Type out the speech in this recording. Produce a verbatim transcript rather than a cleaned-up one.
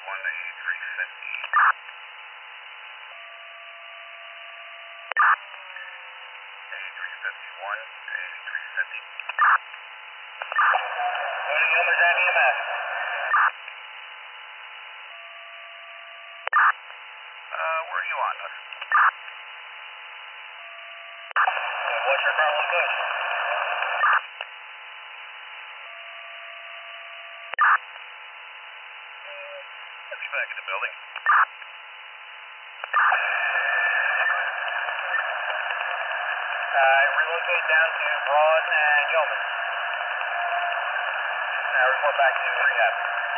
one to eighty-three fifty. eighty-three fifty-one to eighty-three fifty. Loading numbers at E M S. Uh, where are you on this? Uh, what's your current location? I'll be back in the building. Uh, relocate down to Broad and Yeoman. Uh, report back to rehab.